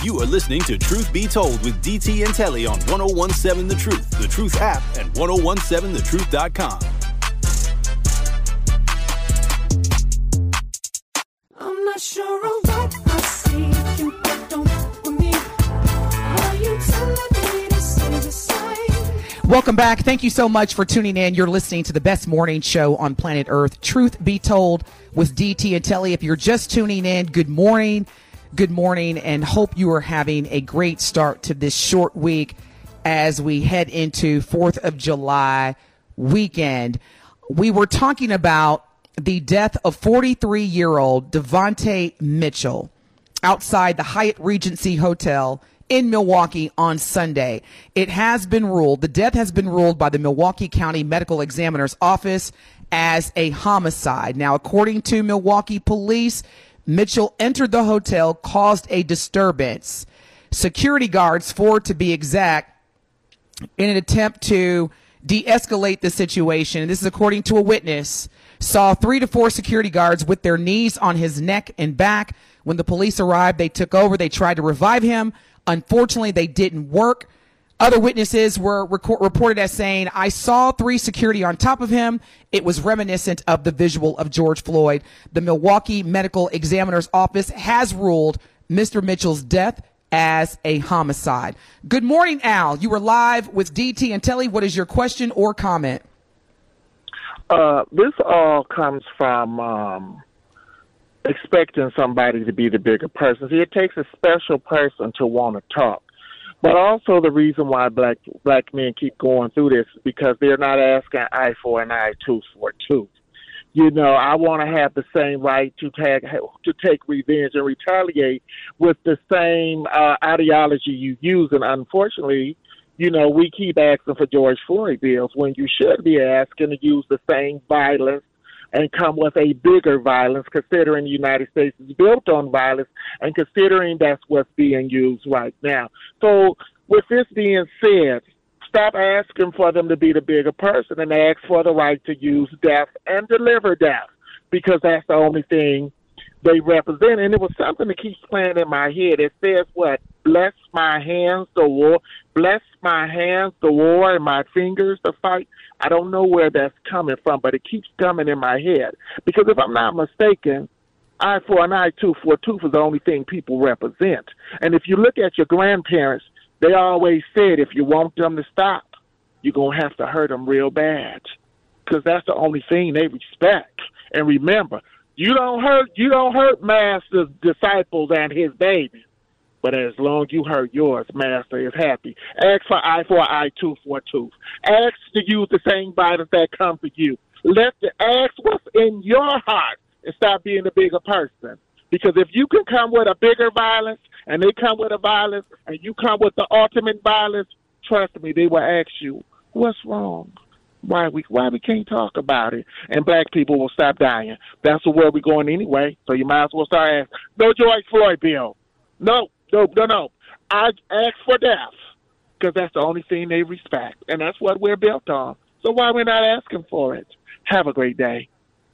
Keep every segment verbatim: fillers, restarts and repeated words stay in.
You are listening to Truth Be Told with D T and Telly on one oh one seven The Truth, The Truth app, and ten seventeen the truth dot com. I'm not sure of what I see. You don't fuck with me. Are you telling me this is a sign? Welcome back. Thank you so much for tuning in. You're listening to the best morning show on planet Earth, Truth Be Told with D T and Telly. If you're just tuning in, good morning. Good morning, and hope you are having a great start to this short week as we head into fourth of July weekend. We were talking about the death of forty-three-year-old Devontae Mitchell outside the Hyatt Regency Hotel in Milwaukee on Sunday. It has been ruled, the death has been ruled by the Milwaukee County Medical Examiner's Office as a homicide. Now, according to Milwaukee police, Mitchell entered the hotel, caused a disturbance. Security guards, four to be exact, in an attempt to de-escalate the situation, and this is according to a witness, saw three to four security guards with their knees on his neck and back. When the police arrived, they took over. They tried to revive him. Unfortunately, they didn't work. Other witnesses were reco- reported as saying, I saw three security on top of him. It was reminiscent of the visual of George Floyd. The Milwaukee Medical Examiner's Office has ruled Mister Mitchell's death as a homicide. Good morning, Al. You were live with D T and Telly. What is your question or comment? Uh, this all comes from um, expecting somebody to be the bigger person. See, it takes a special person to want to talk. But also the reason why black black men keep going through this is because they're not asking eye for an eye, tooth for a tooth. You know, I want to have the same right to take to take revenge and retaliate with the same uh, ideology you use. And unfortunately, you know, we keep asking for George Floyd bills when you should be asking to use the same violence and come with a bigger violence, considering the United States is built on violence and considering that's what's being used right now. So with this being said, stop asking for them to be the bigger person and ask for the right to use death and deliver death, because that's the only thing they represent. And it was something that keeps playing in my head. It says what? Bless my hands, the war. Bless my hands, the war, and my fingers, the fight. I don't know where that's coming from, but it keeps coming in my head. Because if I'm not mistaken, eye for an eye, tooth for a tooth is the only thing people represent. And if you look at your grandparents, they always said if you want them to stop, you're going to have to hurt them real bad. Because that's the only thing they respect. And remember, you don't hurt, you don't hurt Master's disciples and his babies. But as long as you hurt yours, Master is happy. Ask for eye for eye, tooth for tooth. Ask to use the same violence that comes to you. Let the ask what's in your heart and stop being the bigger person. Because if you can come with a bigger violence and they come with a violence and you come with the ultimate violence, trust me, they will ask you, what's wrong? Why we why we can't talk about it? And black people will stop dying. That's where we're going anyway. So you might as well start asking. No George Floyd bill. No. No, no, no. I ask for death because that's the only thing they respect, and that's what we're built on. So why we're not asking for it? Have a great day.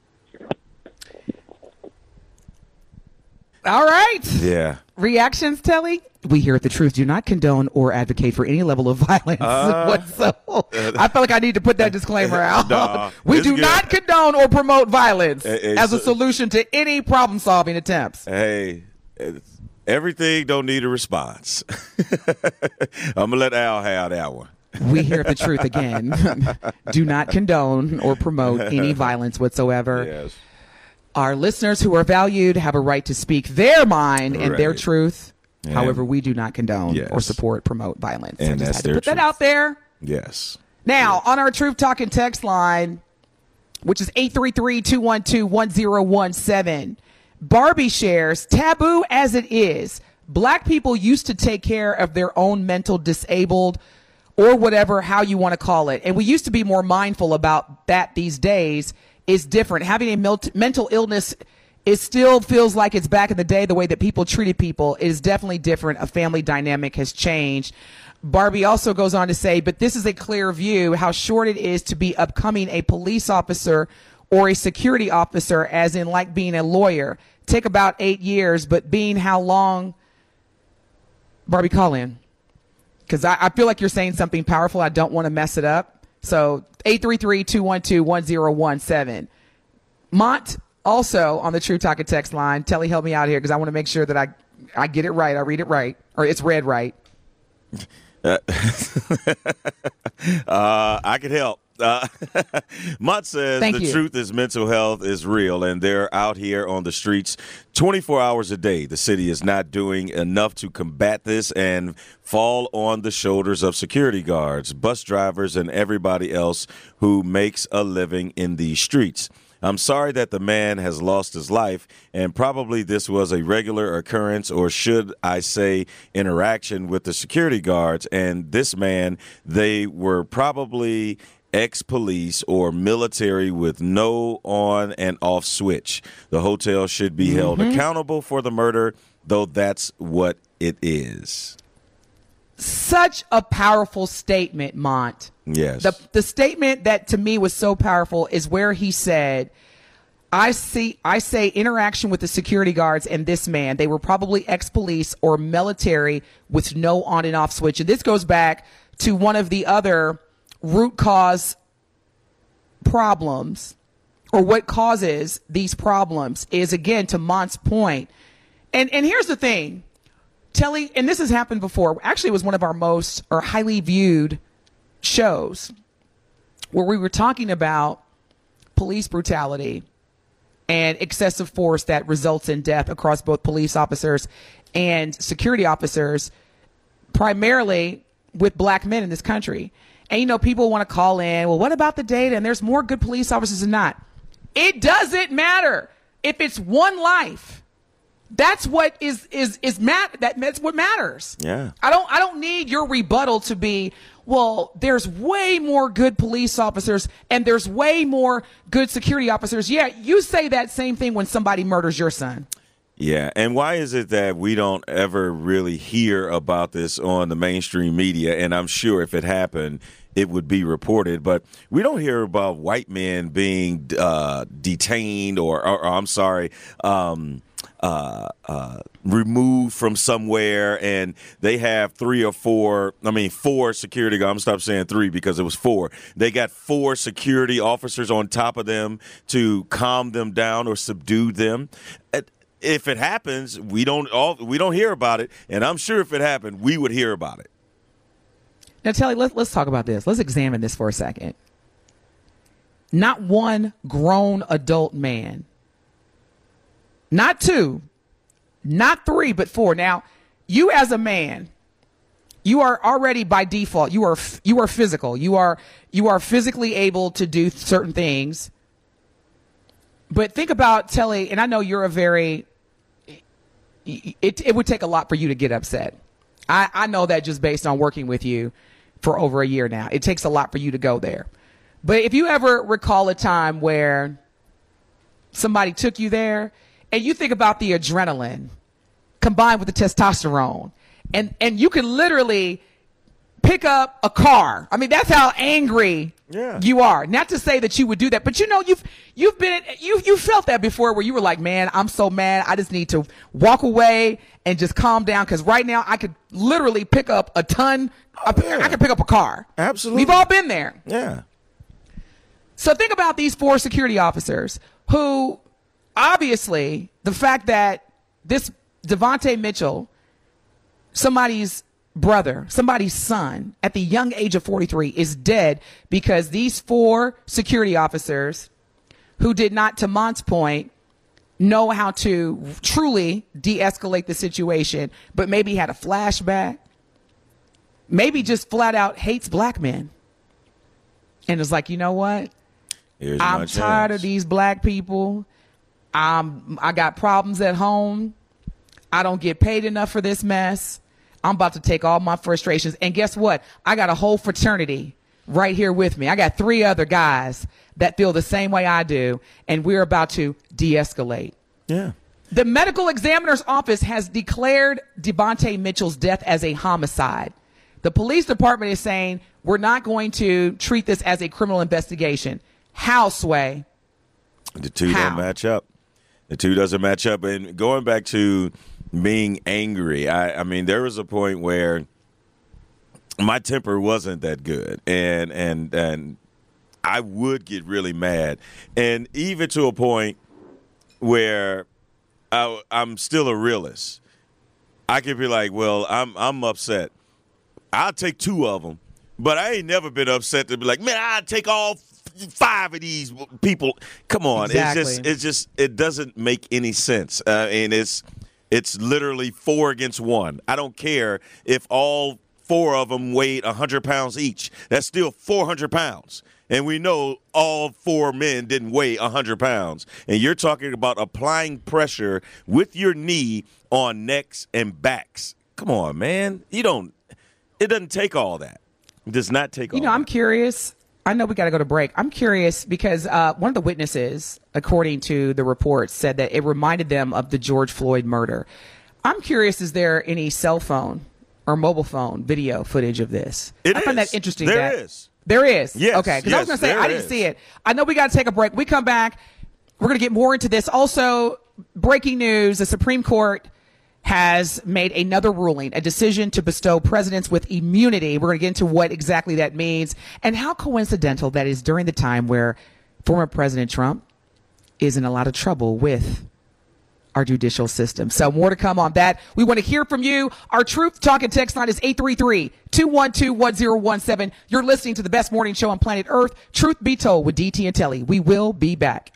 All right. Yeah. Reactions, Telly? We here at The Truth do not condone or advocate for any level of violence Uh, whatsoever. I feel like I need to put that disclaimer out. Nah, we it's do good. not condone or promote violence Hey, hey, as a so- solution to any problem-solving attempts. Hey, it's- everything don't need a response. I'm going to let Al have that one. We here at The Truth, again, do not condone or promote any violence whatsoever. Yes. Our listeners who are valued have a right to speak their mind and their Right. truth. Yeah. However, we do not condone Yes. or support, promote violence. And I just that's had to their put that truth. out there. Yes. Now, on our Truth Talking text line, which is eight three three, two one two, one zero one seven, Barbie shares, taboo as it is, black people used to take care of their own mental disabled or whatever, how you want to call it. And we used to be more mindful about that these days is different. Having a mel- mental illness, it still feels like it's back in the day. The way that people treated people is definitely different. A family dynamic has changed. Barbie also goes on to say, but this is a clear view how short it is to be upcoming a police officer or a security officer, as in like being a lawyer. Take about eight years, but being how long Barbie, call in. Because I, I feel like you're saying something powerful. I don't want to mess it up. So eight three three, two one two, one zero one seven. Mont, also on the True Talk and Text line. Telly, help me out here because I want to make sure that I, I get it right. I read it right. Or it's read right. Uh, uh, I can help. Uh, Mott says Thank the you. truth is mental health is real, and they're out here on the streets twenty-four hours a day. The city is not doing enough to combat this and fall on the shoulders of security guards, bus drivers, and everybody else who makes a living in these streets. I'm sorry that the man has lost his life, and probably this was a regular occurrence, or should I say interaction with the security guards. And this man, they were probably ex-police or military with no on and off switch. The hotel should be mm-hmm. held accountable for the murder, though that's what it is. Such a powerful statement, Mont. Yes. The the statement that to me was so powerful is where he said, I see I say interaction with the security guards and this man, they were probably ex-police or military with no on and off switch. And this goes back to one of the other root cause problems, or what causes these problems is, again, to Mont's point. And and here's the thing, Telly, and this has happened before. Actually, it was one of our most or highly viewed shows where we were talking about police brutality and excessive force that results in death across both police officers and security officers, primarily with black men in this country. And, you know, people want to call in, well, what about the data? And there's more good police officers than not. It doesn't matter. If it's one life, that's what is, is, is mat- that, that's what matters. Yeah. I don't, I don't need your rebuttal to be, well, there's way more good police officers and there's way more good security officers. Yeah. You say that same thing when somebody murders your son. Yeah, and why is it that we don't ever really hear about this on the mainstream media? And I'm sure if it happened, it would be reported. But we don't hear about white men being uh, detained or, or, or, I'm sorry, um, uh, uh, removed from somewhere, and they have three or four, I mean, four security guards. I'm going to stop saying three because it was four. They got four security officers on top of them to calm them down or subdue them. At, If it happens, we don't all we don't hear about it, and I'm sure if it happened, we would hear about it. Now, Telly, let's let's talk about this. Let's examine this for a second. Not one grown adult man, not two, not three, but four. Now, you as a man, you are already by default you are you are physical. You are you are physically able to do certain things. But think about, Telly, and I know you're a very, it, it would take a lot for you to get upset. I, I know that just based on working with you for over a year now. It takes a lot for you to go there. But if you ever recall a time where somebody took you there and you think about the adrenaline combined with the testosterone, and, and you can literally pick up a car. I mean, that's how angry yeah. you are. Not to say that you would do that, but you know, you've you've been you you felt that before, where you were like, man, I'm so mad, I just need to walk away and just calm down, because right now I could literally pick up a ton. Oh, a, yeah. I could pick up a car. Absolutely, we've all been there. Yeah. So think about these four security officers who, obviously, the fact that this Devontae Mitchell, somebody's brother, somebody's son, at the young age of forty-three, is dead because these four security officers, who did not, to Mont's point, know how to truly de-escalate the situation, but maybe had a flashback, maybe just flat out hates black men, and is like, you know what? Here's I'm my tired chance. of these black people. I'm, I got problems at home. I don't get paid enough for this mess. I'm about to take all my frustrations. And guess what? I got a whole fraternity right here with me. I got three other guys that feel the same way I do, and we're about to de-escalate. Yeah. The medical examiner's office has declared Devontae Mitchell's death as a homicide. The police department is saying we're not going to treat this as a criminal investigation. How, Sway? The two How? don't match up. The two doesn't match up. And going back to being angry. I, I mean, there was a point where my temper wasn't that good, and and and I would get really mad, and even to a point where I, I'm still a realist. I could be like, well, I'm I'm upset. I'll take two of them, but I ain't never been upset to be like, man, I'll take all f- five of these people. Come on, Exactly. it's just it's just it doesn't make any sense, uh, and it's it's literally four against one. I don't care if all four of them weighed one hundred pounds each. That's still four hundred pounds. And we know all four men didn't weigh one hundred pounds. And you're talking about applying pressure with your knee on necks and backs. Come on, man. You don't – it doesn't take all that. It does not take all You know, that. I'm curious. I know we got to go to break. I'm curious because uh, one of the witnesses, according to the report, said that it reminded them of the George Floyd murder. I'm curious, is there any cell phone or mobile phone video footage of this? It I find is. that interesting. There that, is. There is? Yes, Okay, because I was yes, going to say, there I didn't is. see it. I know we got to take a break. We come back. We're going to get more into this. Also, breaking news, the Supreme Court has made another ruling, a decision to bestow presidents with immunity. We're going to get into what exactly that means and how coincidental that is during the time where former President Trump is in a lot of trouble with our judicial system. So more to come on that. We want to hear from you. Our Truth Talking text line is eight three three, two one two, one zero one seven. You're listening to the best morning show on planet Earth, Truth Be Told with D T and Telly. We will be back.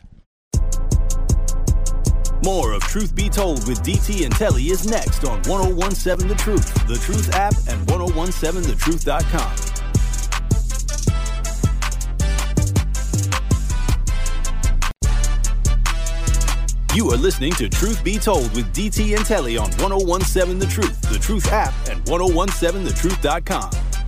More of Truth Be Told with D T and Telly is next on ten seventeen The Truth, The Truth app, and ten seventeen the truth dot com. You are listening to Truth Be Told with D T and Telly on ten seventeen The Truth, The Truth app, and ten seventeen the truth dot com.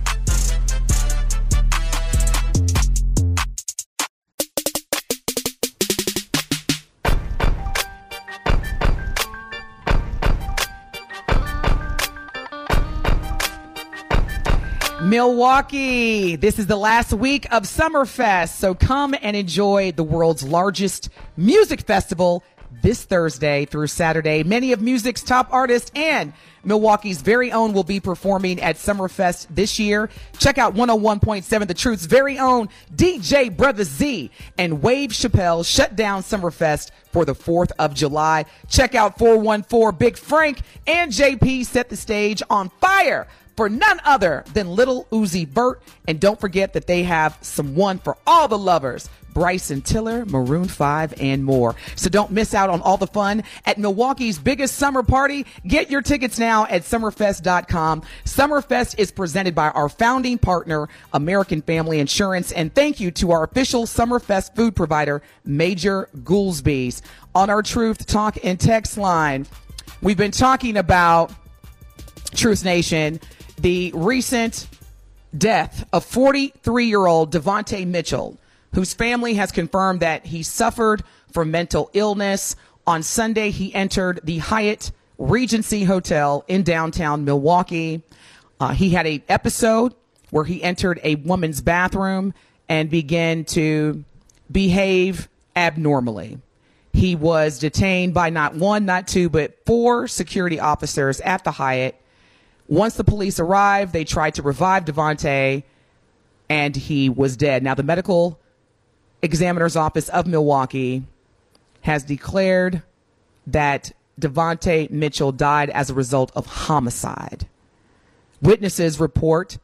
Milwaukee, this is the last week of Summerfest, so come and enjoy the world's largest music festival this Thursday through Saturday. Many of music's top artists and Milwaukee's very own will be performing at Summerfest this year. Check out one oh one point seven The Truth's very own D J Brother Z and Wave Chappelle shut down Summerfest for the fourth of July. Check out four one four Big Frank and J P set the stage on fire for none other than Little Uzi Vert. And don't forget that they have some one for all the lovers, Bryson Tiller, Maroon five, and more. So don't miss out on all the fun at Milwaukee's biggest summer party. Get your tickets now at summerfest dot com. Summerfest is presented by our founding partner, American Family Insurance. And thank you to our official Summerfest food provider, Major Goolsby's. On our Truth Talk and Text line, we've been talking about Truth Nation, the recent death of forty-three-year-old Devontae Mitchell, whose family has confirmed that he suffered from mental illness. On Sunday, he entered the Hyatt Regency Hotel in downtown Milwaukee. Uh, he had an episode where he entered a woman's bathroom and began to behave abnormally. He was detained by not one, not two, but four security officers at the Hyatt. Once the police arrived, they tried to revive Devontae, and he was dead. Now, the medical examiner's office of Milwaukee has declared that Devontae Mitchell died as a result of homicide. Witnesses report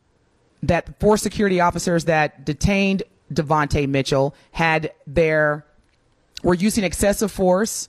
that four security officers that detained Devontae Mitchell had their were using excessive force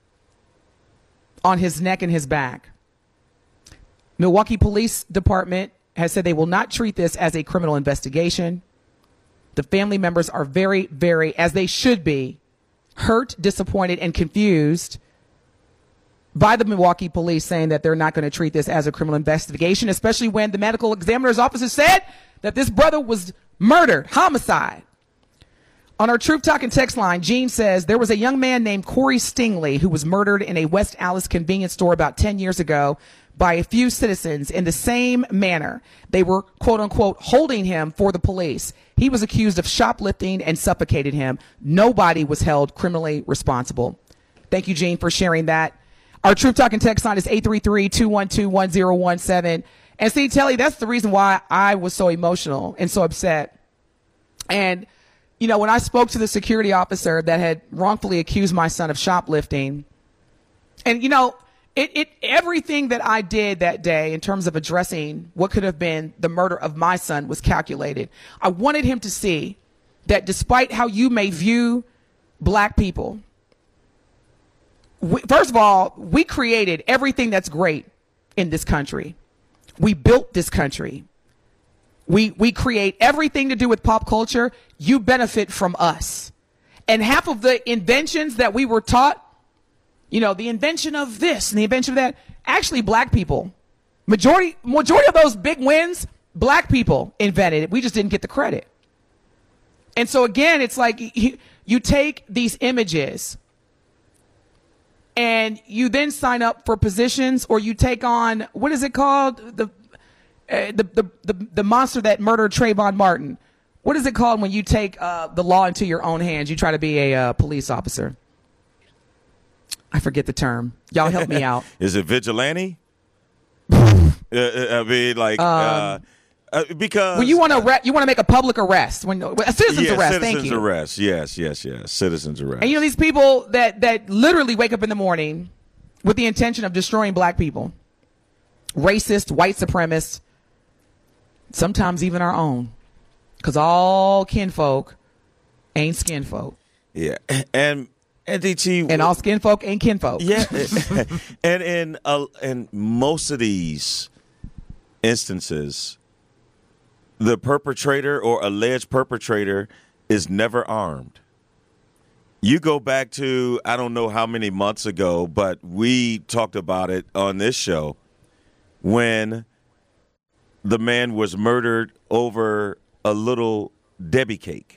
on his neck and his back. Milwaukee Police Department has said they will not treat this as a criminal investigation. The family members are very, very, as they should be, hurt, disappointed, and confused by the Milwaukee police, saying that they're not going to treat this as a criminal investigation, especially when the medical examiner's office has said that this brother was murdered, homicide. On our Truth Talking text line, Gene says there was a young man named Corey Stingley who was murdered in a West Allis convenience store about ten years ago by a few citizens in the same manner. They were, quote unquote, holding him for the police. He was accused of shoplifting and suffocated him. Nobody was held criminally responsible. Thank you, Gene, for sharing that. Our Truth Talking text line is eight three three, two one two, one zero one seven. And see, Telly, that's the reason why I was so emotional and so upset. And, you know, when I spoke to the security officer that had wrongfully accused my son of shoplifting, and, you know, it, it everything that I did that day in terms of addressing what could have been the murder of my son was calculated. I wanted him to see that despite how you may view black people, we, first of all, we created everything that's great in this country. We built this country. We we create everything to do with pop culture. You benefit from us. And half of the inventions that we were taught, you know, the invention of this and the invention of that, actually black people. Majority majority of those big wins, black people invented it. We just didn't get the credit. And so again, it's like you, you take these images and you then sign up for positions, or you take on, what is it called? The, uh, the, the, the, the monster that murdered Trayvon Martin. What is it called when you take uh, the law into your own hands? You try to be a uh, police officer. I forget the term. Y'all help me out. Is it vigilante? uh, I mean, like, um, uh, uh, because when you want to arre- you want to make a public arrest, when a citizen's yeah, arrest. Citizens Thank you. arrest. Yes, yes, yes. Citizens arrest. And you know these people that that literally wake up in the morning with the intention of destroying black people, racist, white supremacists, sometimes even our own, because all kinfolk ain't skinfolk. Yeah, and. And D T, and all skinfolk ain't kinfolk. Yeah, and in uh, in most of these instances, the perpetrator or alleged perpetrator is never armed. You go back to, I don't know how many months ago, but we talked about it on this show when the man was murdered over a little Debbie cake.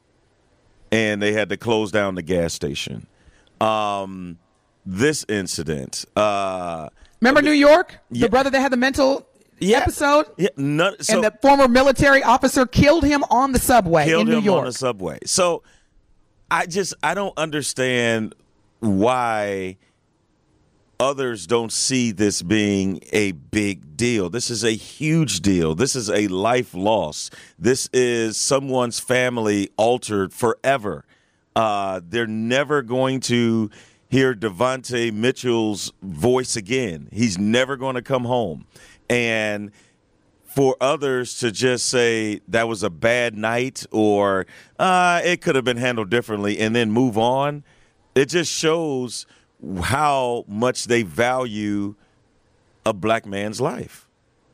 And they had to close down the gas station. Um, this incident. Uh, Remember New York? Yeah. The brother that had the mental yeah. episode? Yeah, none, so, and the former military officer killed him on the subway killed in New him York. on the subway. So I just, I don't understand why others don't see this being a big deal. This is a huge deal. This is a life loss. This is someone's family altered forever. Uh, they're never going to hear Devontae Mitchell's voice again. He's never going to come home. And for others to just say that was a bad night or uh, it could have been handled differently and then move on, it just shows how much they value a black man's life.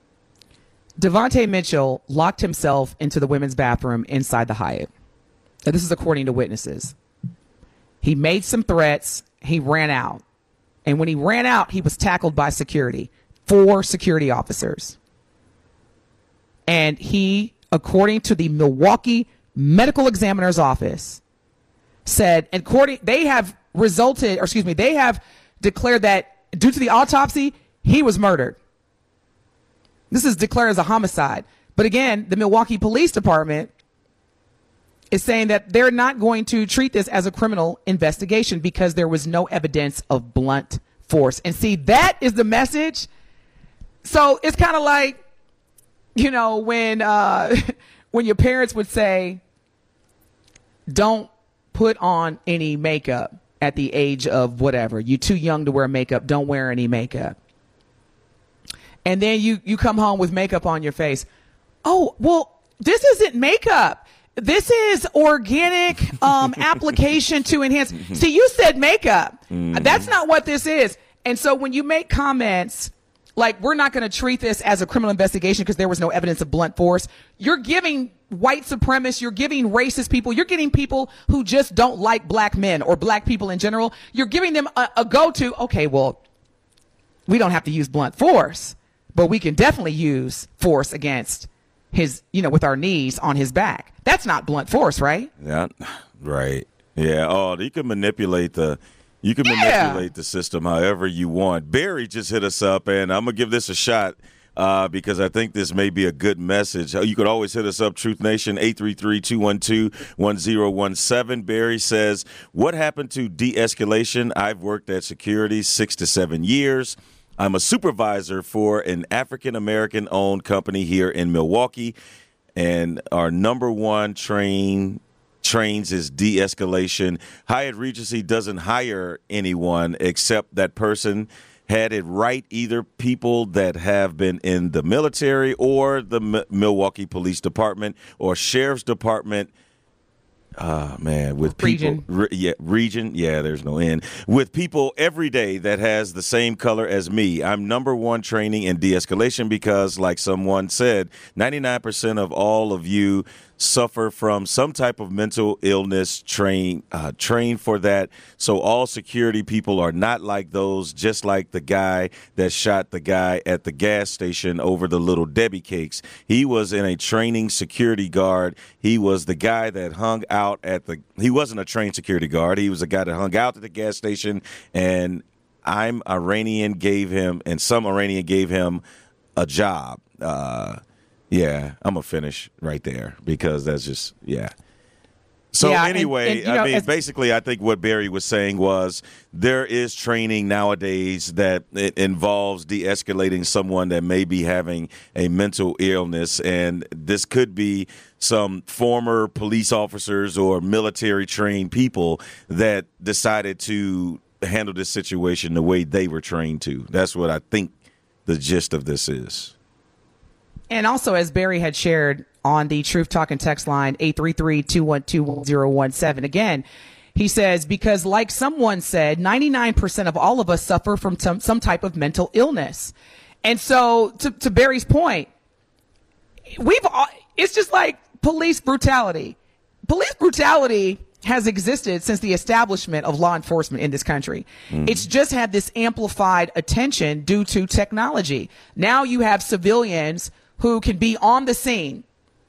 Devontae Mitchell locked himself into the women's bathroom inside the Hyatt. Now, this is according to witnesses. He made some threats. He ran out. And when he ran out, he was tackled by security, four security officers. And he, according to the Milwaukee Medical Examiner's Office, said, and according, they have resulted, or excuse me, they have declared that due to the autopsy, he was murdered. This is declared as a homicide. But again, the Milwaukee Police Department is saying that they're not going to treat this as a criminal investigation because there was no evidence of blunt force. And see, that is the message. So it's kind of like, you know, when uh, when your parents would say, don't put on any makeup at the age of whatever. You're too young to wear makeup. Don't wear any makeup. And then you, you come home with makeup on your face. Oh, well, this isn't makeup. This is organic um, application to enhance. See, you said makeup. Mm. That's not what this is. And so when you make comments like, we're not going to treat this as a criminal investigation because there was no evidence of blunt force, you're giving white supremacists, you're giving racist people, you're getting people who just don't like black men or black people in general, you're giving them a, a go-to, okay, well, we don't have to use blunt force, but we can definitely use force against his, you know, with our knees on his back. That's not blunt force, right? Yeah, right. Yeah, oh, you can manipulate the You can yeah. manipulate the system however you want. Barry just hit us up, and I'm going to give this a shot. uh, because I think this may be a good message. You could always hit us up, Truth Nation, eight three three, two one two, one zero one seven. Barry says, what happened to de-escalation? I've worked at security six to seven years. I'm a supervisor for an African-American owned company here in Milwaukee, and our number one train trains is de-escalation. Hyatt Regency doesn't hire anyone except that person had it right, either people that have been in the military or the M- Milwaukee Police Department or Sheriff's Department. Ah, uh, man, with people, region. Re, yeah, region, yeah, there's no end. With people every day that has the same color as me. I'm number one training in de-escalation because, like someone said, ninety-nine percent of all of you suffer from some type of mental illness, train, uh, train for that. So all security people are not like those, just like the guy that shot the guy at the gas station over the Little Debbie cakes. He was in a training security guard. He was the guy that hung out at the, he wasn't a trained security guard. He was a guy that hung out at the gas station, and I'm Iranian gave him, and some Iranian gave him a job. Uh, Yeah, I'm going to finish right there because that's just, yeah. So yeah, anyway, and, and, you know, I mean, as- basically, I think what Barry was saying was there is training nowadays that it involves de-escalating someone that may be having a mental illness, and this could be some former police officers or military-trained people that decided to handle this situation the way they were trained to. That's what I think the gist of this is. And also, as Barry had shared on the Truth Talking text line, eight three three, two one two, one zero one seven. Again, he says, because like someone said, ninety-nine percent of all of us suffer from some, some type of mental illness. And so to, to Barry's point, we've all, it's just like police brutality. Police brutality has existed since the establishment of law enforcement in this country. Mm. It's just had this amplified attention due to technology. Now you have civilians who can be on the scene.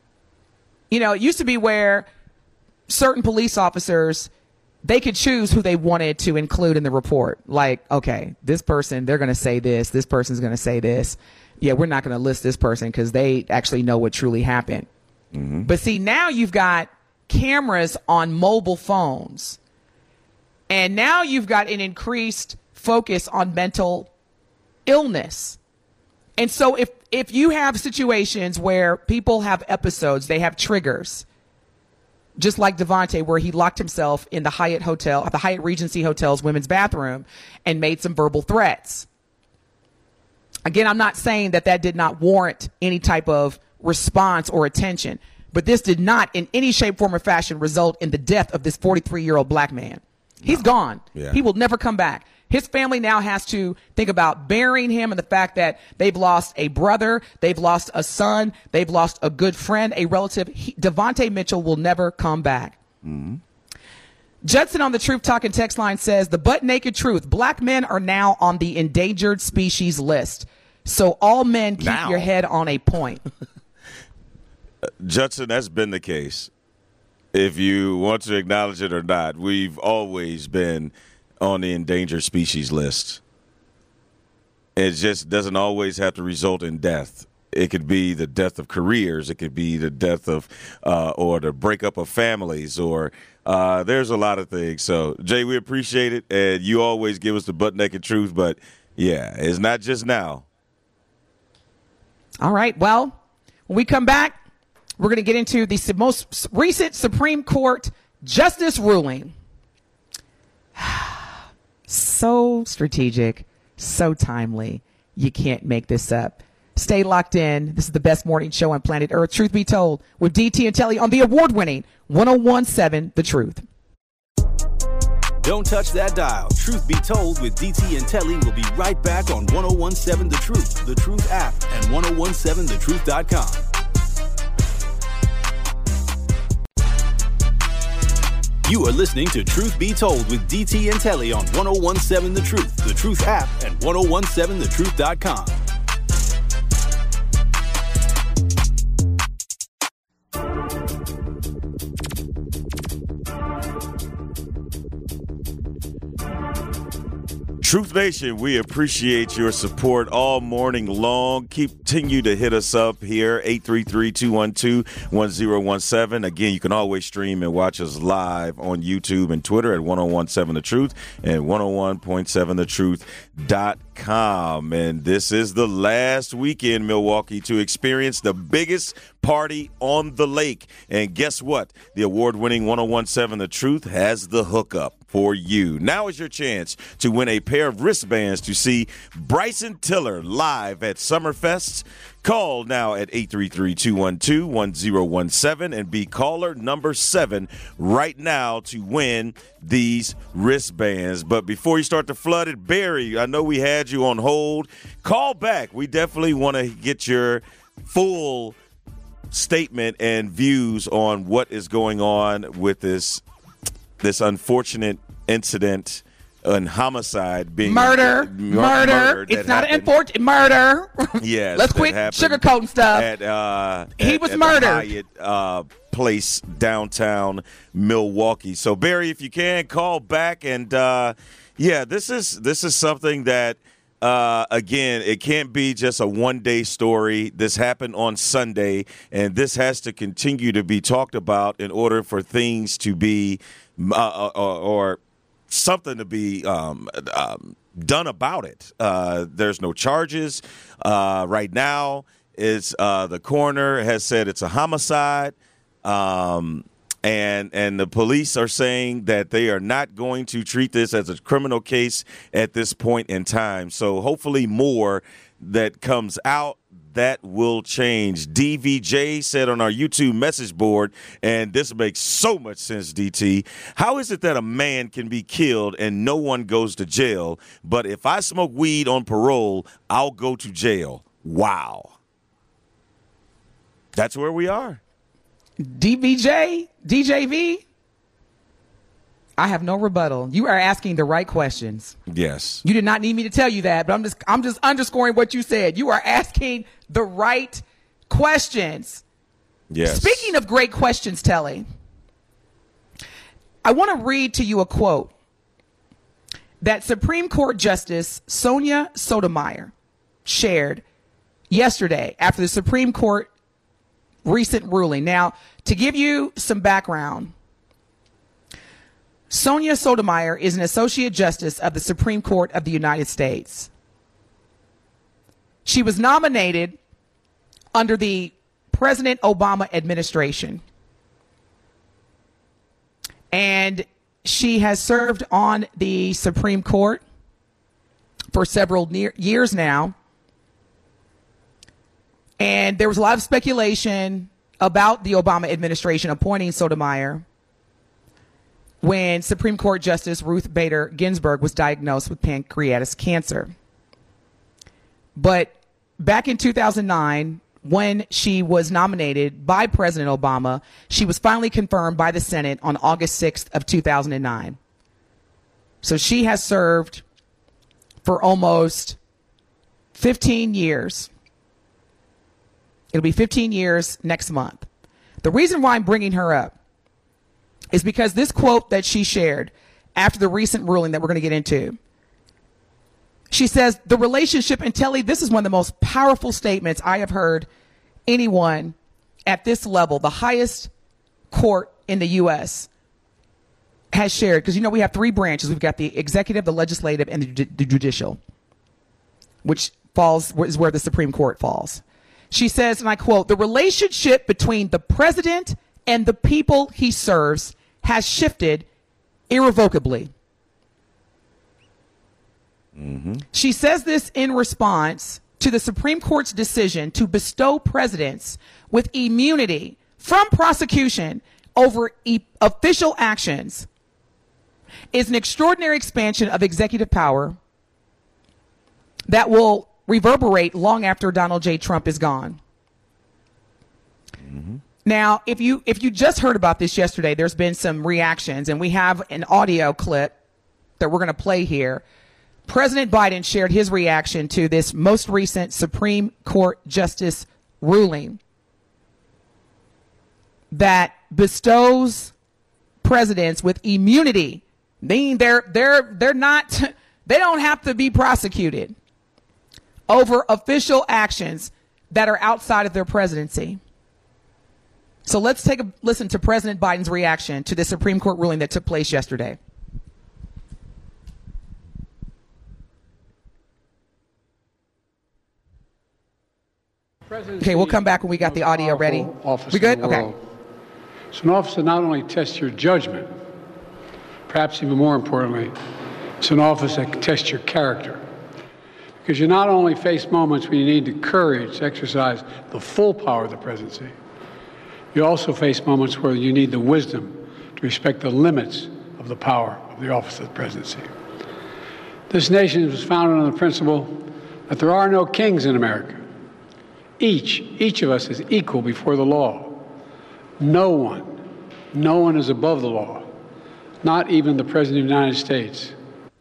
You know, it used to be where certain police officers, they could choose who they wanted to include in the report. Like, okay, this person, they're going to say this. This person's going to say this. Yeah, we're not going to list this person because they actually know what truly happened. Mm-hmm. But see, now you've got cameras on mobile phones. And now you've got an increased focus on mental illness. And so if, if you have situations where people have episodes, they have triggers, just like Devontae, where he locked himself in the Hyatt Hotel, the Hyatt Regency Hotel's women's bathroom and made some verbal threats. Again, I'm not saying that that did not warrant any type of response or attention, but this did not in any shape, form, or fashion result in the death of this forty-three-year-old black man. He's no. gone. Yeah. He will never come back. His family now has to think about burying him and the fact that they've lost a brother, they've lost a son, they've lost a good friend, a relative. He, Devontae Mitchell will never come back. Mm-hmm. Judson on the Truth Talking text line says, the butt naked truth, black men are now on the endangered species list. So all men keep now. your head on a point. Judson, that's been the case. If you want to acknowledge it or not, we've always been on the endangered species list. It just doesn't always have to result in death. It could be the death of careers. It could be the death of uh, or the breakup of families, or uh, there's a lot of things. So, Jay, we appreciate it, and you always give us the butt-naked truth, but, yeah, it's not just now. All right, well, when we come back, we're going to get into the most recent Supreme Court justice ruling. So strategic, so timely. You can't make this up. Stay locked in. This is the best morning show on planet Earth, Truth Be Told, with D T and Telly on the award-winning one oh one seven The Truth. Don't touch that dial. Truth Be Told with D T and Telly will be right back on one oh one seven The Truth, The Truth app, and ten seventeen the truth dot com. You are listening to Truth Be Told with D T and Telly on ten seventeen The Truth, The Truth app, and ten seventeen the truth dot com. Truth Nation, we appreciate your support all morning long. Continue to hit us up here, eight three three, two one two, one zero one seven. Again, you can always stream and watch us live on YouTube and Twitter at ten seventeen The Truth and one oh one point seven the truth dot com. And this is the last weekend, Milwaukee, to experience the biggest party on the lake. And guess what? The award-winning ten seventeen The Truth has the hookup for you. Now is your chance to win a pair of wristbands to see Bryson Tiller live at Summerfest. Call now at eight three three, two one two, one zero one seven and be caller number seven right now to win these wristbands. But before you start to flood it, Barry, I know we had you on hold. Call back. We definitely want to get your full statement and views on what is going on with this this unfortunate incident and homicide being murder, mur- murder. murder It's not happened. an unfortunate murder. Yes, let's that quit happened sugarcoating stuff. At, uh, He at- was at murdered. The Hyatt uh, place downtown Milwaukee. So Barry, if you can call back and uh, yeah, this is this is something that. Uh, again, it can't be just a one-day story. This happened on Sunday, and this has to continue to be talked about in order for things to be uh, or, or something to be um, um, done about it. Uh, there's no charges uh, right now. It's uh, the coroner has said it's a homicide. Um, And and the police are saying that they are not going to treat this as a criminal case at this point in time. So hopefully more that comes out, that will change. D V J said on our YouTube message board, and this makes so much sense, D T, how is it that a man can be killed and no one goes to jail, but if I smoke weed on parole, I'll go to jail? Wow. That's where we are. D V J, D J V, I have no rebuttal. You are asking the right questions. Yes. You did not need me to tell you that, but I'm just I'm just underscoring what you said. You are asking the right questions. Yes. Speaking of great questions, Telly, I want to read to you a quote that Supreme Court Justice Sonia Sotomayor shared yesterday after the Supreme Court recent ruling. Now, to give you some background, Sonia Sotomayor is an Associate Justice of the Supreme Court of the United States. She was nominated under the President Obama administration. And she has served on the Supreme Court for several near, years now. And there was a lot of speculation about the Obama administration appointing Sotomayor when Supreme Court Justice Ruth Bader Ginsburg was diagnosed with pancreatic cancer. But back in two thousand nine, when she was nominated by President Obama, she was finally confirmed by the Senate on August sixth of two thousand nine. So she has served for almost fifteen years. It'll be fifteen years next month. The reason why I'm bringing her up is because this quote that she shared after the recent ruling that we're going to get into, she says, the relationship, and Telly, this is one of the most powerful statements I have heard anyone at this level, the highest court in the U S, has shared. Because, you know, we have three branches. We've got the executive, the legislative, and the, the judicial, which falls is where the Supreme Court falls. She says, and I quote, the relationship between the president and the people he serves has shifted irrevocably. Mm-hmm. She says this in response to the Supreme Court's decision to bestow presidents with immunity from prosecution over e- official actions is an extraordinary expansion of executive power that will reverberate long after Donald J. Trump is gone. Mm-hmm. Now, if you if you just heard about this yesterday, there's been some reactions, and we have an audio clip that we're going to play here. President Biden shared his reaction to this most recent Supreme Court justice ruling that bestows presidents with immunity, meaning they're they're they're not They don't have to be prosecuted over official actions that are outside of their presidency. So let's take a listen to President Biden's reaction to the Supreme Court ruling that took place yesterday. Okay, we'll come back when we got the audio ready. We good? Okay. It's an office that not only tests your judgment, perhaps even more importantly, it's an office that tests your character. Because you not only face moments when you need the courage to exercise the full power of the presidency, you also face moments where you need the wisdom to respect the limits of the power of the office of the presidency. This nation was founded on the principle that there are no kings in America. Each, each of us is equal before the law. No one, no one is above the law, not even the President of the United States.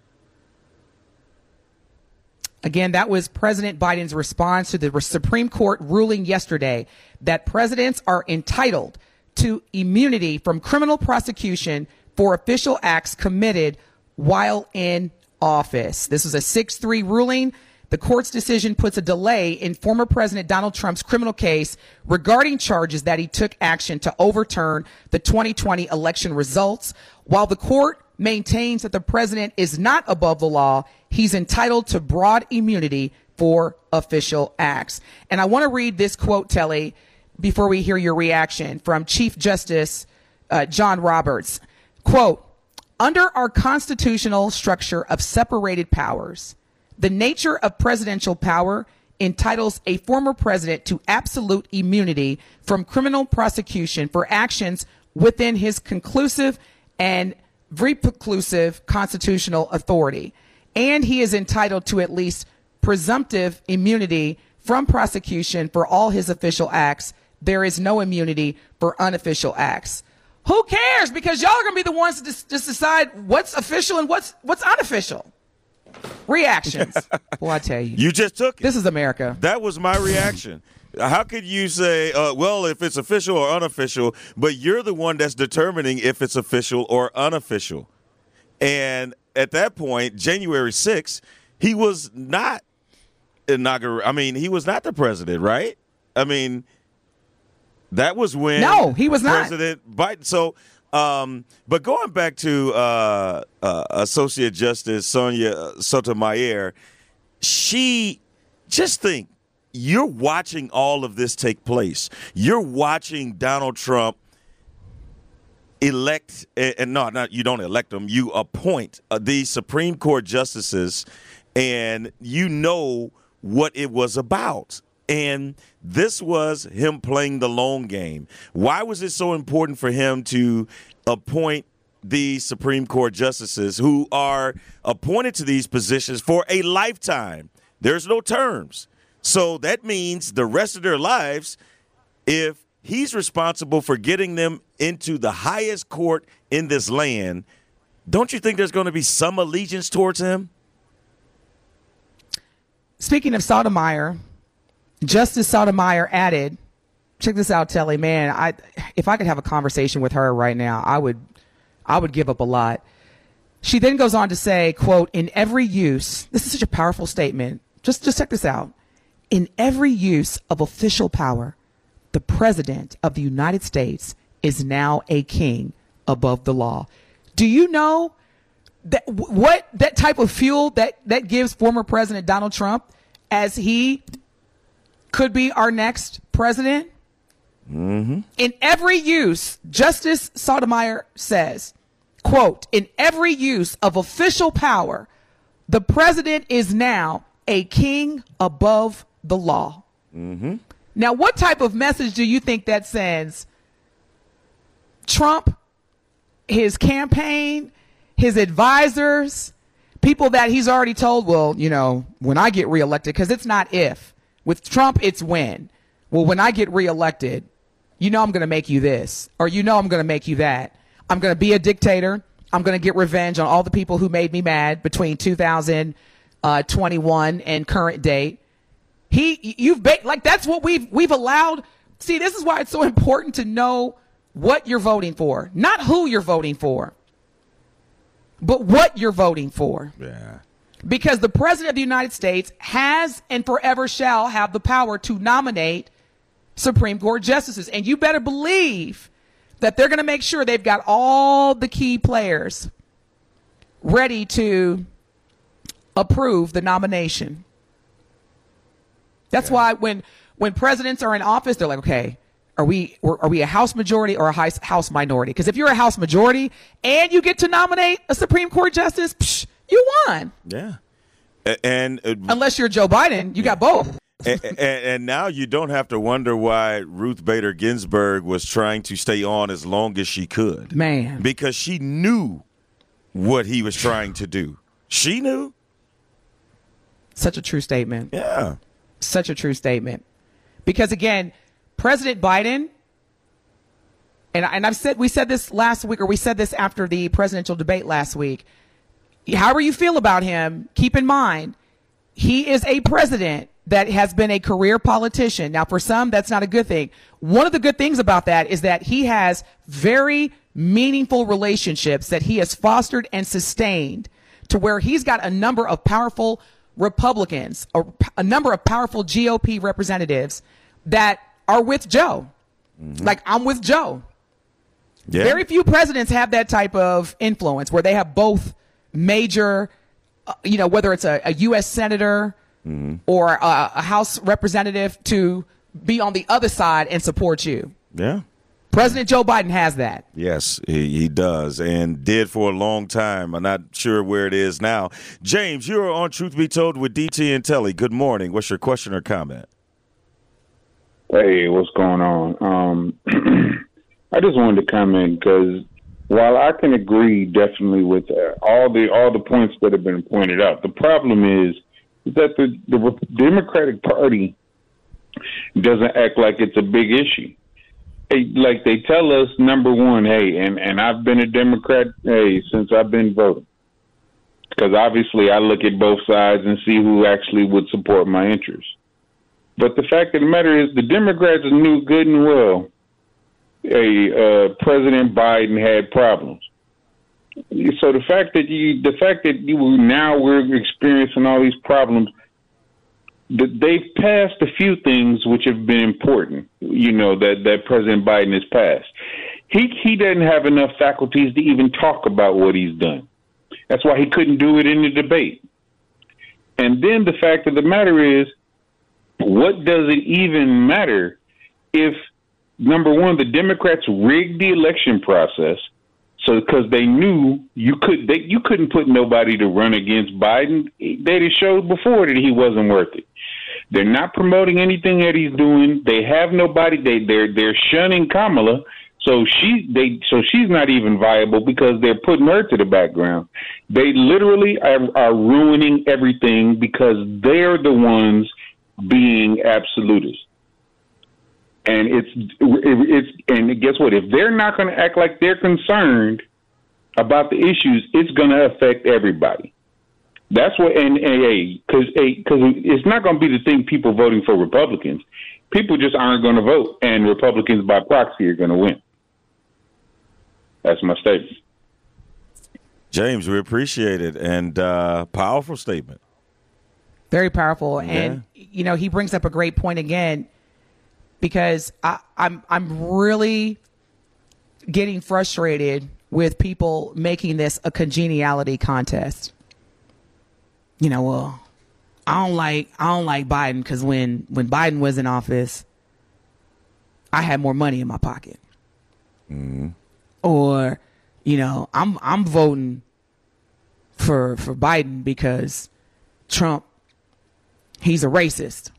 Again, that was President Biden's response to the Supreme Court ruling yesterday that presidents are entitled to immunity from criminal prosecution for official acts committed while in office. This was a six three ruling. The court's decision puts a delay in former President Donald Trump's criminal case regarding charges that he took action to overturn the twenty twenty election results. While the court maintains that the president is not above the law, he's entitled to broad immunity for official acts. And I want to read this quote, Telly, before we hear your reaction, from Chief Justice uh, John Roberts. Quote, "Under our constitutional structure of separated powers, the nature of presidential power entitles a former president to absolute immunity from criminal prosecution for actions within his conclusive and repreclusive constitutional authority. And he is entitled to at least presumptive immunity from prosecution for all his official acts. There is no immunity for unofficial acts." Who cares? Because y'all are going to be the ones to just, just decide what's official and what's what's unofficial. Reactions. Well, I tell you. You just took it. This is America. That was my reaction. How could you say, uh, well, if it's official or unofficial, but you're the one that's determining if it's official or unofficial? And at that point, January sixth, he was not inaugural. I mean, he was not the president, right? I mean, that was when no, he was not. President Biden. So, um, but going back to uh, uh, Associate Justice Sonia Sotomayor, she just think you're watching all of this take place. You're watching Donald Trump elect, and no, not you don't elect them. You appoint uh, these Supreme Court justices, and you know what it was about. And this was him playing the long game. Why was it so important for him to appoint these Supreme Court justices who are appointed to these positions for a lifetime? There's no terms. So that means the rest of their lives, if he's responsible for getting them into the highest court in this land, don't you think there's going to be some allegiance towards him? Speaking of Sotomayor, Justice Sotomayor added, check this out, Telly, man, I if I could have a conversation with her right now, I would I would give up a lot. She then goes on to say, quote, "In every use," this is such a powerful statement. Just just check this out. "In every use of official power, the president of the United States is now a king above the law." Do you know that what that type of fuel that, that gives former President Donald Trump as he could be our next president? Mm-hmm. In every use, Justice Sotomayor says, quote, "In every use of official power, the president is now a king above the law." Mm-hmm. Now, what type of message do you think that sends Trump, his campaign, his advisors, people that he's already told, well, you know, when I get reelected, because it's not if. With Trump, it's when. Well, when I get reelected, you know I'm going to make you this, or you know I'm going to make you that. I'm going to be a dictator. I'm going to get revenge on all the people who made me mad between two thousand twenty-one and current date. He, you've ba- like that's what we've we've allowed. See, this is why it's so important to know what you're voting for, not who you're voting for, but what you're voting for. Yeah. Because the president of the United States has and forever shall have the power to nominate Supreme Court justices. And you better believe that they're going to make sure they've got all the key players ready to approve the nomination. That's yeah. why when when presidents are in office, they're like, okay, are we are we a House majority or a House minority? Because if you're a House majority and you get to nominate a Supreme Court justice, psh, you won. Yeah. And uh, unless you're Joe Biden, you got both. and, and, and now you don't have to wonder why Ruth Bader Ginsburg was trying to stay on as long as she could. Man. Because she knew what he was trying to do. She knew. Such a true statement. Yeah. Such a true statement. Because, again, President Biden, and, and I've said, we said this last week, or we said this after the presidential debate last week. However you feel about him, keep in mind, he is a president that has been a career politician. Now, for some, that's not a good thing. One of the good things about that is that he has very meaningful relationships that he has fostered and sustained to where he's got a number of powerful Republicans, a, a number of powerful G O P representatives that are with Joe. Mm-hmm. Like, I'm with Joe. Yeah. Very few presidents have that type of influence where they have both major, uh, you know, whether it's a, a U S senator mm-hmm. or a, a House representative to be on the other side and support you. Yeah. President Joe Biden has that. Yes, he, he does, and did for a long time. I'm not sure where it is now. James, you're on Truth Be Told with D T and Telly. Good morning. What's your question or comment? Hey, what's going on? Um, I just wanted to comment because while I can agree definitely with uh, all the all the points that have been pointed out, the problem is that the, the Democratic Party doesn't act like it's a big issue. Hey, like they tell us, number one, hey, and, and I've been a Democrat, hey, since I've been voting. Because obviously I look at both sides and see who actually would support my interests. But the fact of the matter is the Democrats knew good and well hey, uh, President Biden had problems. So the fact that you, the fact that you now we're experiencing all these problems, they've passed a few things which have been important, you know, that, that President Biden has passed. He he doesn't have enough faculties to even talk about what he's done. That's why he couldn't do it in the debate. And then the fact of the matter is, what does it even matter if, number one, the Democrats rigged the election process, so because they knew you could they, you couldn't put nobody to run against Biden. They had showed before that he wasn't worth it. They're not promoting anything that he's doing. They have nobody. They they're they're shunning Kamala, so she they so she's not even viable because they're putting her to the background. They literally are, are ruining everything because they're the ones being absolutists. And it's it's and guess what? If they're not going to act like they're concerned about the issues, it's going to affect everybody. That's what, and a because because it's not going to be the thing. People voting for Republicans, people just aren't going to vote, and Republicans by proxy are going to win. That's my statement. James, we appreciate it, and uh, powerful statement. Very powerful, yeah. And you know he brings up a great point again, because I, I'm I'm really getting frustrated with people making this a congeniality contest. You know, well, I don't like I don't like Biden because when, when Biden was in office, I had more money in my pocket. Mm-hmm. Or, you know, I'm I'm voting for for Biden because Trump, he's a racist.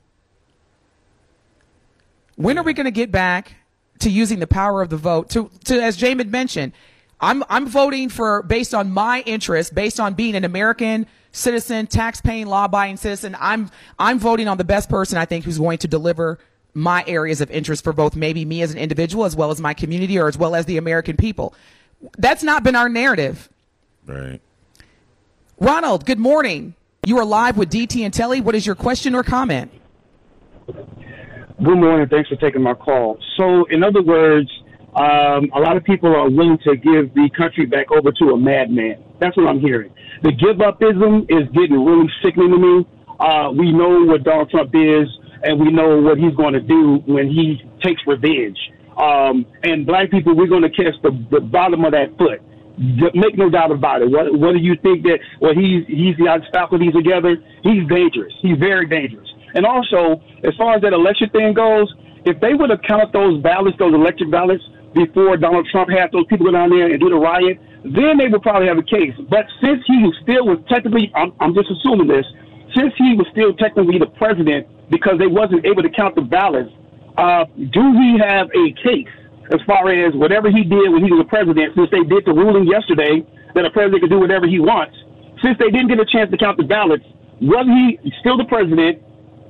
When are we going to get back to using the power of the vote? To to as James had mentioned, I'm I'm voting for based on my interest, based on being an American citizen, tax-paying, law-abiding citizen. I'm I'm voting on the best person I think who's going to deliver my areas of interest for both maybe me as an individual as well as my community or as well as the American people. That's not been our narrative. Right. Ronald, good morning. You are live with D T and Telly. What is your question or comment? Good morning. Thanks for taking my call. So, in other words, Um, a lot of people are willing to give the country back over to a madman. That's what I'm hearing. The give-upism is getting really sickening to me. Uh, we know what Donald Trump is, and we know what he's going to do when he takes revenge. Um, and black people, we're going to catch the, the bottom of that foot. Make no doubt about it. What, what do you think that, well, he's, he's the faculties together? He's dangerous. He's very dangerous. And also, as far as that election thing goes, if they would have counted those ballots, those electric ballots, before Donald Trump had those people go down there and do the riot, then they would probably have a case. But since he still was technically, I'm, I'm just assuming this, since he was still technically the president because they wasn't able to count the ballots, uh, do we have a case as far as whatever he did when he was a president, since they did the ruling yesterday that a president can do whatever he wants, since they didn't get a chance to count the ballots, was he still the president?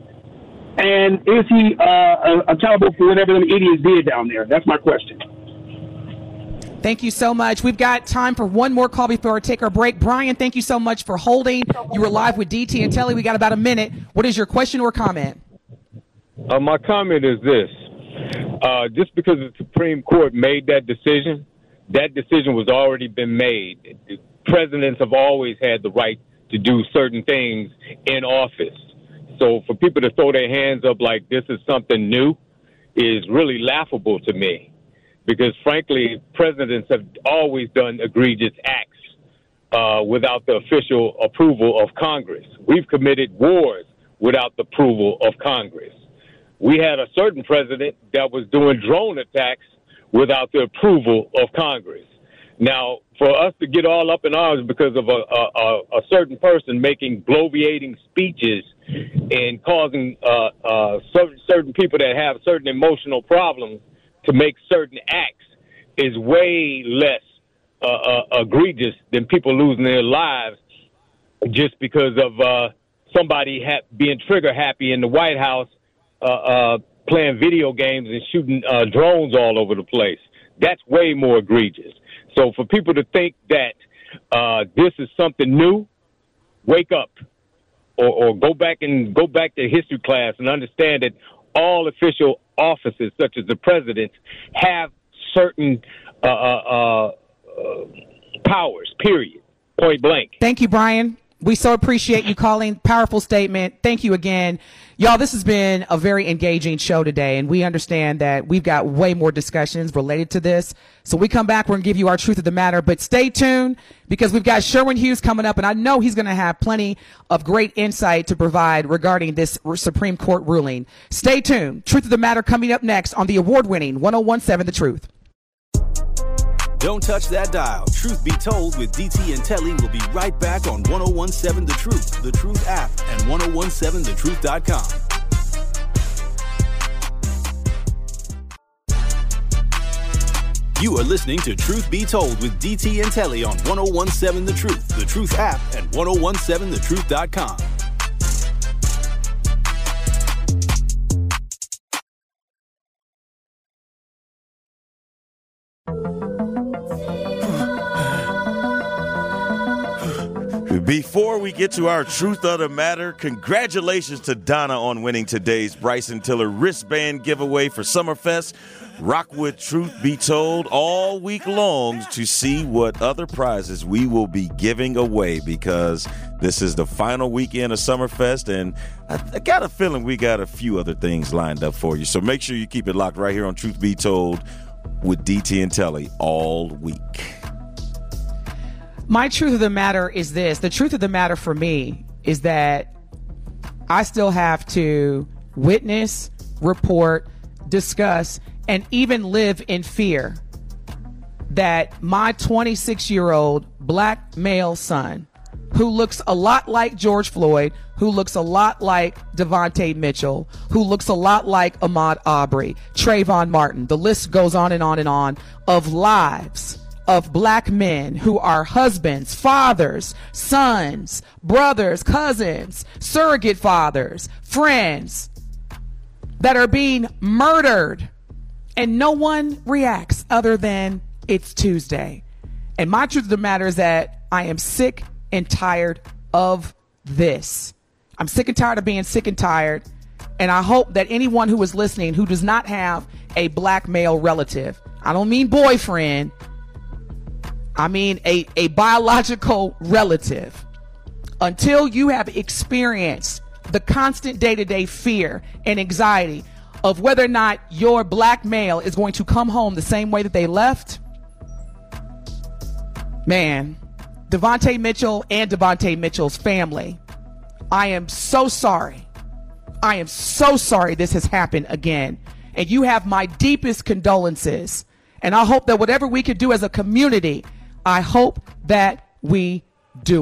And is he uh, accountable for whatever them idiots did down there? That's my question. Thank you so much. We've got time for one more call before we take our break. Brian, thank you so much for holding. You were live with D T and Telly. We got about a minute. What is your question or comment? Uh, my comment is this. Uh, just because the Supreme Court made that decision, that decision was already been made. Presidents have always had the right to do certain things in office. So for people to throw their hands up like this is something new is really laughable to me. Because, frankly, presidents have always done egregious acts uh, without the official approval of Congress. We've committed wars without the approval of Congress. We had a certain president that was doing drone attacks without the approval of Congress. Now, for us to get all up in arms because of a, a, a certain person making bloviating speeches and causing uh, uh, certain, certain people that have certain emotional problems to make certain acts is way less uh, uh, egregious than people losing their lives just because of uh, somebody ha- being trigger happy in the White House uh, uh, playing video games and shooting uh, drones all over the place. That's way more egregious. So for people to think that uh, this is something new, wake up or, or go back and go back to history class and understand that all official offices, such as the president, have certain uh, uh, uh, powers, period, point blank. Thank you, Brian. We so appreciate you calling. Powerful statement. Thank you again. Y'all, this has been a very engaging show today, and we understand that we've got way more discussions related to this. So we come back, we're going to give you our truth of the matter, but stay tuned because we've got Sherwin Hughes coming up, and I know he's going to have plenty of great insight to provide regarding this Supreme Court ruling. Stay tuned. Truth of the matter coming up next on the award-winning one oh one seven The Truth. Don't touch that dial. Truth Be Told with D T and Telly will be right back on one oh one seven The Truth, The Truth app, and ten seventeen the truth dot com. You are listening to Truth Be Told with D T and Telly on ten seventeen The Truth, The Truth app, and ten seventeen the truth dot com. Before we get to our truth of the matter, congratulations to Donna on winning today's Bryson Tiller wristband giveaway for Summerfest. Rock with Truth Be Told all week long to see what other prizes we will be giving away, because this is the final weekend of Summerfest, and I, I got a feeling we got a few other things lined up for you. So make sure you keep it locked right here on Truth Be Told with D T and Telly all week. My truth of the matter is this. The truth of the matter for me is that I still have to witness, report, discuss, and even live in fear that my twenty-six-year-old black male son, who looks a lot like George Floyd, who looks a lot like Devontae Mitchell, who looks a lot like Ahmaud Arbery, Trayvon Martin, the list goes on and on and on, of lives of black men who are husbands, fathers, sons, brothers, cousins, surrogate fathers, friends, that are being murdered, and no one reacts other than it's Tuesday. And my truth of the matter is that I am sick and tired of this. I'm sick and tired of being sick and tired. And I hope that anyone who is listening who does not have a black male relative, I don't mean boyfriend. I mean a, a biological relative. Until you have experienced the constant day-to-day fear and anxiety of whether or not your black male is going to come home the same way that they left, man, Devontae Mitchell and Devontae Mitchell's family, I am so sorry. I am so sorry this has happened again. And you have my deepest condolences. And I hope that whatever we can do as a community, I hope that we do.